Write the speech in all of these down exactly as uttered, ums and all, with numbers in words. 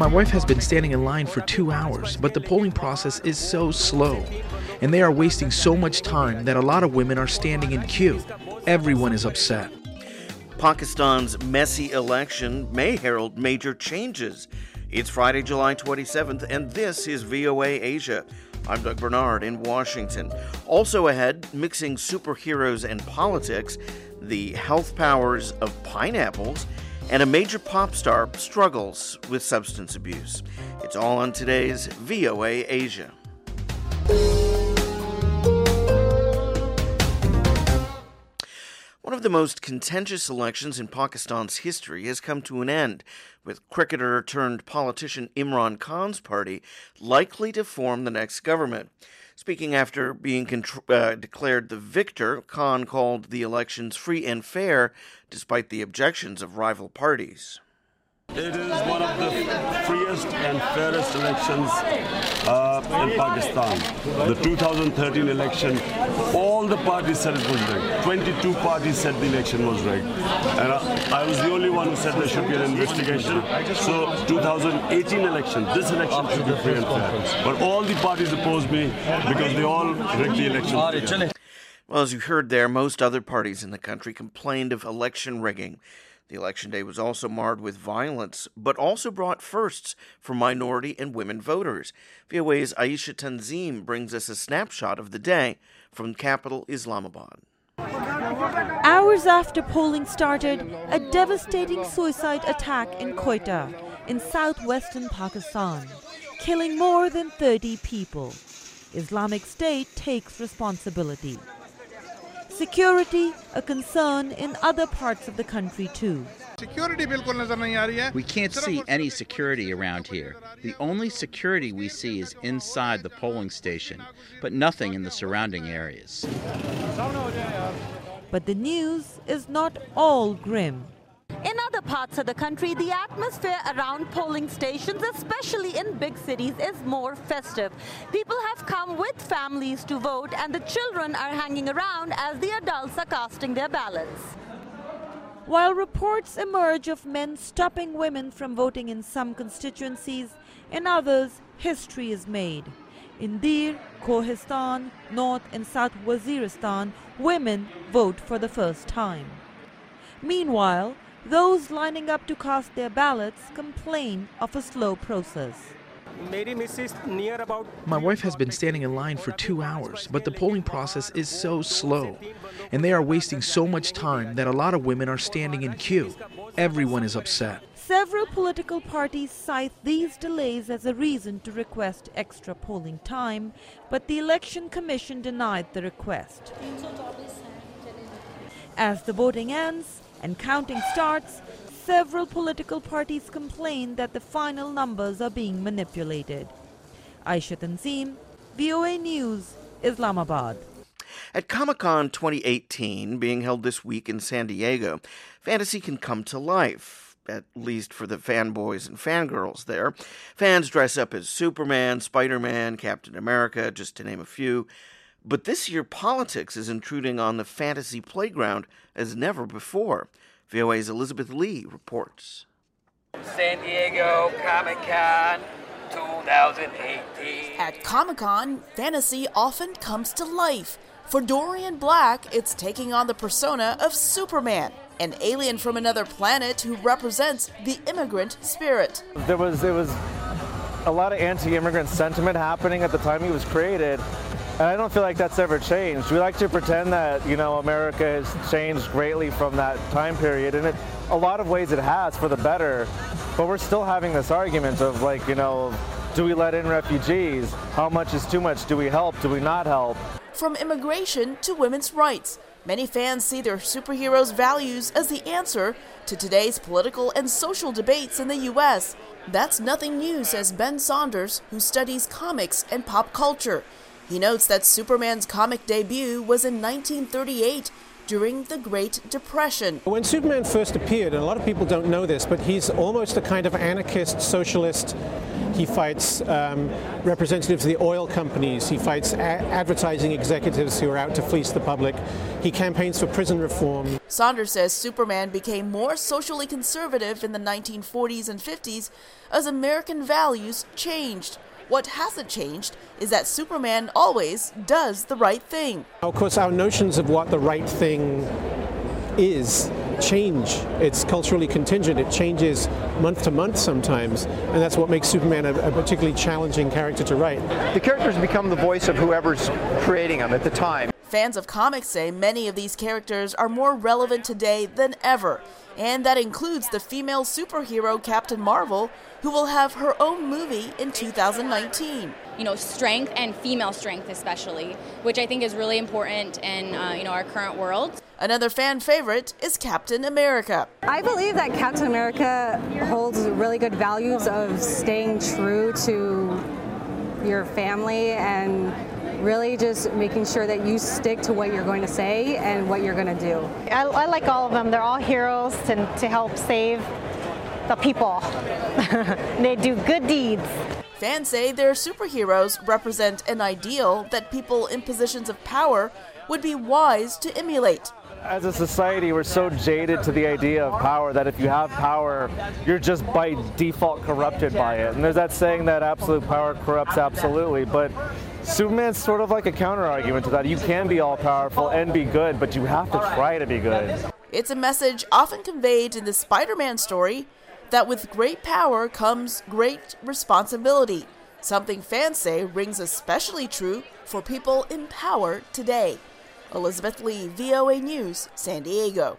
My wife has been standing in line for two hours, but the polling process is so slow, and they are wasting so much time that a lot of women are standing in queue. Everyone is upset. Pakistan's messy election may herald major changes. It's Friday, July twenty-seventh, and this is V O A Asia. I'm Doug Bernard in Washington. Also ahead, mixing superheroes and politics, the health powers of pineapples, and a major pop star struggles with substance abuse. It's all on today's V O A Asia. One of the most contentious elections in Pakistan's history has come to an end, with cricketer-turned-politician Imran Khan's party likely to form the next government. Speaking after being contr- uh, declared the victor, Khan called the elections free and fair, despite the objections of rival parties. It is one of the freest and fairest elections uh, in Pakistan. The two thousand thirteen election, all the parties said it was rigged. twenty-two parties said the election was rigged. And I, I was the only one who said there should be an investigation. So two thousand eighteen election, this election should be free and fair. But all the parties opposed me because they all rigged the election. Well, as you heard there, most other parties in the country complained of election rigging. The election day was also marred with violence, but also brought firsts for minority and women voters. V O A's Aisha Tanzim brings us a snapshot of the day from capital Islamabad. Hours after polling started, a devastating suicide attack in Quetta, in southwestern Pakistan, killing more than thirty people. Islamic State takes responsibility. Security, a concern in other parts of the country too. We can't see any security around here. The only security we see is inside the polling station, but nothing in the surrounding areas. But the news is not all grim. In other parts of the country, the atmosphere around polling stations, especially in big cities, is more festive. People have come with families to vote, and the children are hanging around as the adults are casting their ballots. While reports emerge of men stopping women from voting in some constituencies, in others, history is made. In Dir, Kohistan, North and South Waziristan, women vote for the first time. Meanwhile, those lining up to cast their ballots complain of a slow process. My wife has been standing in line for two hours, but the polling process is so slow, and they are wasting so much time that a lot of women are standing in queue. Everyone is upset. Several political parties cite these delays as a reason to request extra polling time, but the Election Commission denied the request. As the voting ends and counting starts, several political parties complain that the final numbers are being manipulated. Aisha Tanzim, V O A News, Islamabad. At Comic-Con twenty eighteen, being held this week in San Diego, fantasy can come to life, at least for the fanboys and fangirls there. Fans dress up as Superman, Spider-Man, Captain America, just to name a few. But this year, politics is intruding on the fantasy playground as never before. V O A's Elizabeth Lee reports. San Diego Comic-Con twenty eighteen. At Comic-Con, fantasy often comes to life. For Dorian Black, it's taking on the persona of Superman, an alien from another planet who represents the immigrant spirit. There was, there was a lot of anti-immigrant sentiment happening at the time he was created. And I don't feel like that's ever changed. We like to pretend that, you know, America has changed greatly from that time period, and in a lot of ways it has for the better. But we're still having this argument of, like, you know, do we let in refugees? How much is too much? Do we help? Do we not help? From immigration to women's rights, many fans see their superheroes' values as the answer to today's political and social debates in the U S. That's nothing new, says Ben Saunders, who studies comics and pop culture. He notes that Superman's comic debut was in nineteen thirty-eight, during the Great Depression. When Superman first appeared, and a lot of people don't know this, but he's almost a kind of anarchist, socialist. He fights um, representatives of the oil companies. He fights a- advertising executives who are out to fleece the public. He campaigns for prison reform. Saunders says Superman became more socially conservative in the nineteen forties and fifties as American values changed. What hasn't changed is that Superman always does the right thing. Of course, our notions of what the right thing is change. It's culturally contingent. It changes month to month sometimes, and that's what makes Superman a, a particularly challenging character to write. The characters become the voice of whoever's creating them at the time. Fans of comics say many of these characters are more relevant today than ever, and that includes the female superhero Captain Marvel, who will have her own movie in two thousand nineteen. You know, strength and female strength especially, which I think is really important in uh, you know, our current world. Another fan favorite is Captain America. I believe that Captain America holds really good values of staying true to your family and really just making sure that you stick to what you're going to say and what you're going to do. I, I like all of them. They're all heroes to, to help save the people. They do good deeds. Fans say their superheroes represent an ideal that people in positions of power would be wise to emulate. As a society, we're so jaded to the idea of power that if you have power, you're just by default corrupted by it. And there's that saying that absolute power corrupts absolutely, but Superman's sort of like a counter-argument to that. You can be all-powerful and be good, but you have to try to be good. It's a message often conveyed in the Spider-Man story that with great power comes great responsibility, something fans say rings especially true for people in power today. Elizabeth Lee, V O A News, San Diego.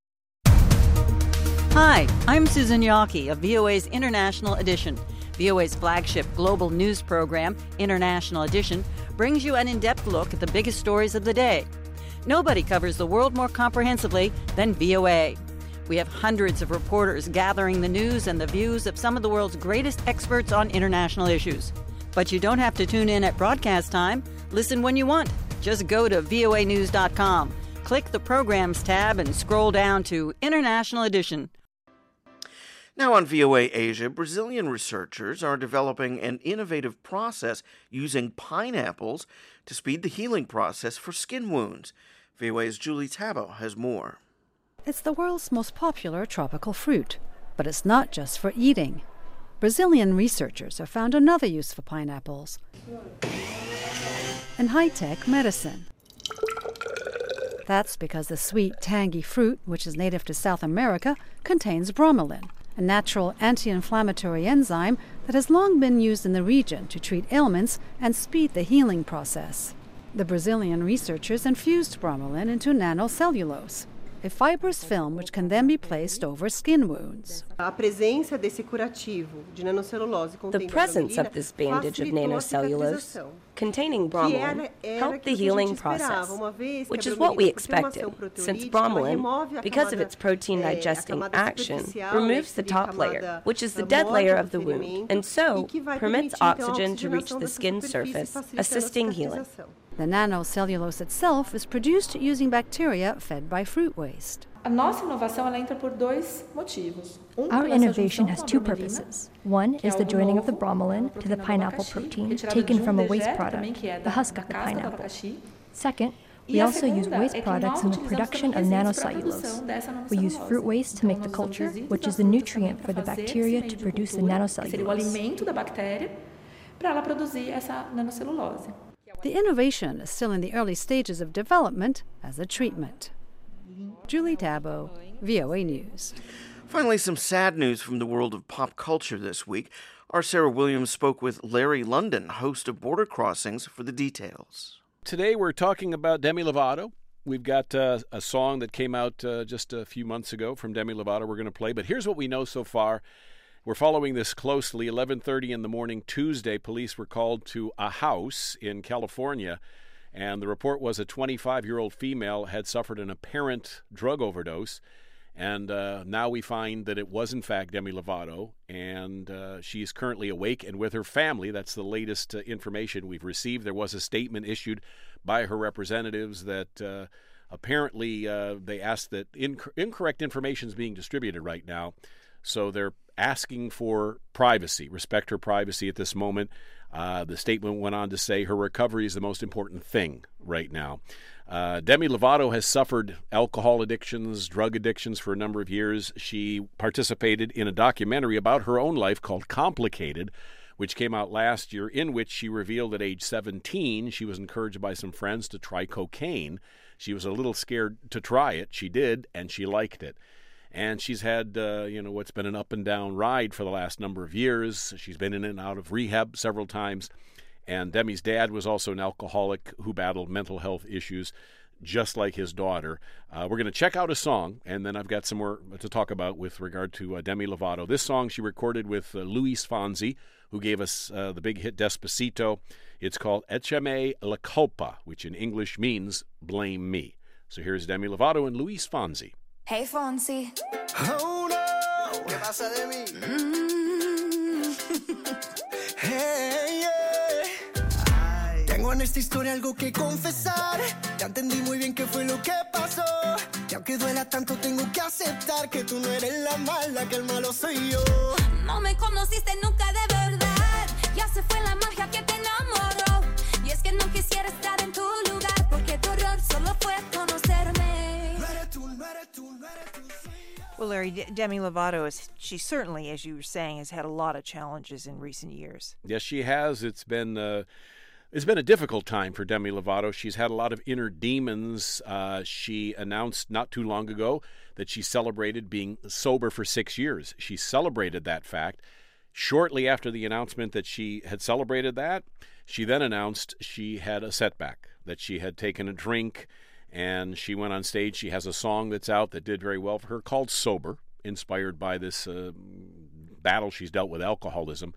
Hi, I'm Susan Yockey of V O A's International Edition. V O A's flagship global news program, International Edition, brings you an in-depth look at the biggest stories of the day. Nobody covers the world more comprehensively than V O A. We have hundreds of reporters gathering the news and the views of some of the world's greatest experts on international issues. But you don't have to tune in at broadcast time. Listen when you want. Just go to V O A news dot com, click the Programs tab, and scroll down to International Edition. Now on V O A Asia, Brazilian researchers are developing an innovative process using pineapples to speed the healing process for skin wounds. V O A's Julie Tabo has more. It's the world's most popular tropical fruit, but it's not just for eating. Brazilian researchers have found another use for pineapples in high-tech medicine. That's because the sweet, tangy fruit, which is native to South America, contains bromelain, a natural anti-inflammatory enzyme that has long been used in the region to treat ailments and speed the healing process. The Brazilian researchers infused bromelain into nanocellulose, a fibrous film which can then be placed over skin wounds. The presence of this bandage of nanocellulose containing bromelain helped the healing process, which is what we expected, since bromelain, because of its protein-digesting action, removes the top layer, which is the dead layer of the wound, and so permits oxygen to reach the skin surface, assisting healing. The nanocellulose itself is produced using bacteria fed by fruit waste. Our innovation has two purposes. One is the joining of the bromelain to the pineapple protein taken from a waste product, the husk of the pineapple. Second, we also use waste products in the production of nanocellulose. We use fruit waste to make the culture, which is the nutrient for the bacteria to produce the nanocellulose. The innovation is still in the early stages of development as a treatment. Julie Tabo, V O A News. Finally, some sad news from the world of pop culture this week. Our Sarah Williams spoke with Larry London, host of Border Crossings, for the details. Today we're talking about Demi Lovato. We've got uh, a song that came out uh, just a few months ago from Demi Lovato we're going to play. But here's what we know so far. We're following this closely. eleven thirty in the morning Tuesday, police were called to a house in California, and the report was a twenty-five-year-old female had suffered an apparent drug overdose. And uh, now we find that it was, in fact, Demi Lovato, and uh, she is currently awake and with her family. That's the latest uh, information we've received. There was a statement issued by her representatives that uh, Apparently, uh, they asked that inc- incorrect information is being distributed right now, so they're asking for privacy, respect her privacy at this moment. Uh, the statement went on to say her recovery is the most important thing right now. Uh, Demi Lovato has suffered alcohol addictions, drug addictions for a number of years. She participated in a documentary about her own life called Complicated, which came out last year, in which she revealed at age seventeen she was encouraged by some friends to try cocaine. She was a little scared to try it. She did, and she liked it. And she's had, uh, you know, what's been an up and down ride for the last number of years. She's been in and out of rehab several times. And Demi's dad was also an alcoholic who battled mental health issues, just like his daughter. Uh, we're going to check out a song, and then I've got some more to talk about with regard to uh, Demi Lovato. This song she recorded with uh, Luis Fonsi, who gave us uh, the big hit Despacito. It's called Échame la culpa, which in English means blame me. So here's Demi Lovato and Luis Fonsi. Hey, Fonsi. Oh, no. ¿Qué pasa de mí? Mm. Hey, yeah. Tengo en esta historia algo que confesar. Ya entendí muy bien qué fue lo que pasó. Y aunque duela tanto, tengo que aceptar que tú no eres la mala, que el malo soy yo. No me conociste nunca de verdad. Ya se fue la magia que te enamoró. Y es que no quisiera estar en tu lugar, porque tu error solo fue conocerme. No eres tú, no eres tú, no eres tú. Well, Larry, De- Demi Lovato, is she certainly, as you were saying, has had a lot of challenges in recent years. Yes, she has. It's been uh, it's been a difficult time for Demi Lovato. She's had a lot of inner demons. Uh, she announced not too long ago that she celebrated being sober for six years. She celebrated that fact. Shortly after the announcement that she had celebrated that, she then announced she had a setback, that she had taken a drink, and she went on stage. She has a song that's out that did very well for her called Sober, inspired by this uh, battle she's dealt with alcoholism.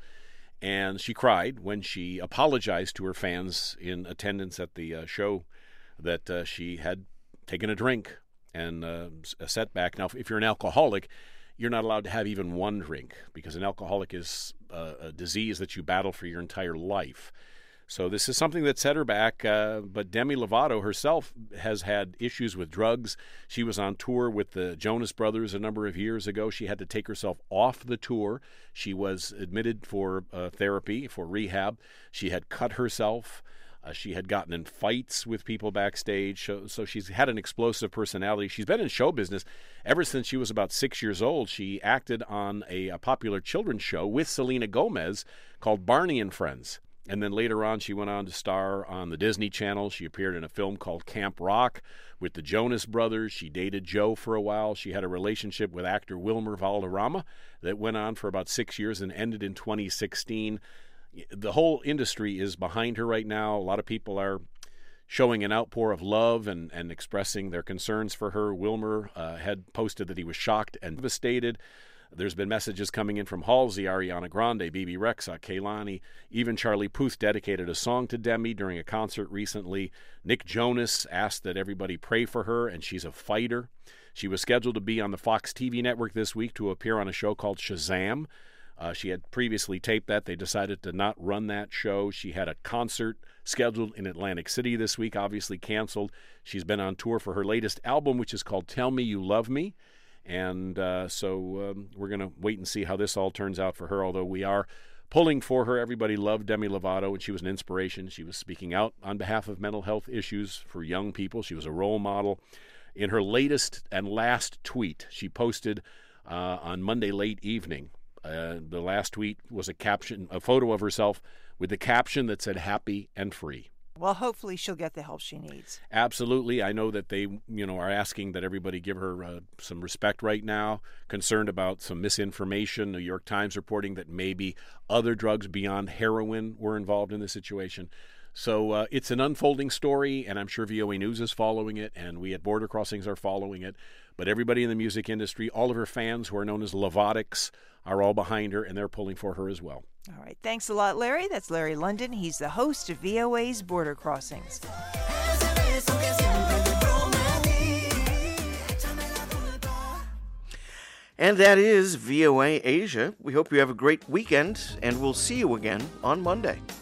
And she cried when she apologized to her fans in attendance at the uh, show that uh, she had taken a drink and uh, a setback. Now, if you're an alcoholic, you're not allowed to have even one drink, because an alcoholic is uh, a disease that you battle for your entire life. So this is something that set her back, uh, but Demi Lovato herself has had issues with drugs. She was on tour with the Jonas Brothers a number of years ago. She had to take herself off the tour. She was admitted for uh, therapy, for rehab. She had cut herself. Uh, she had gotten in fights with people backstage. So, so she's had an explosive personality. She's been in show business ever since she was about six years old. She acted on a, a popular children's show with Selena Gomez called Barney and Friends. And then later on, she went on to star on the Disney Channel. She appeared in a film called Camp Rock with the Jonas Brothers. She dated Joe for a while. She had a relationship with actor Wilmer Valderrama that went on for about six years and ended in twenty sixteen. The whole industry is behind her right now. A lot of people are showing an outpour of love and, and expressing their concerns for her. Wilmer uh, had posted that he was shocked and devastated. There's been messages coming in from Halsey, Ariana Grande, Bebe Rexha, Kehlani. Even Charlie Puth dedicated a song to Demi during a concert recently. Nick Jonas asked that everybody pray for her, and she's a fighter. She was scheduled to be on the Fox T V network this week to appear on a show called Shazam. Uh, she had previously taped that. They decided to not run that show. She had a concert scheduled in Atlantic City this week, obviously canceled. She's been on tour for her latest album, which is called Tell Me You Love Me. And uh, so um, we're going to wait and see how this all turns out for her, although we are pulling for her. Everybody loved Demi Lovato, and she was an inspiration. She was speaking out on behalf of mental health issues for young people. She was a role model. In her latest and last tweet, she posted uh, on Monday late evening, uh, the last tweet was a caption, a photo of herself with the caption that said, "Happy and free." Well, hopefully she'll get the help she needs. Absolutely. I know that they, you know, are asking that everybody give her uh, some respect right now, concerned about some misinformation. New York Times reporting that maybe other drugs beyond heroin were involved in the situation. So uh, it's an unfolding story, and I'm sure V O A News is following it, and we at Border Crossings are following it. But everybody in the music industry, all of her fans who are known as Lovotics, are all behind her, and they're pulling for her as well. All right. Thanks a lot, Larry. That's Larry London. He's the host of V O A's Border Crossings. And that is V O A Asia. We hope you have a great weekend, and we'll see you again on Monday.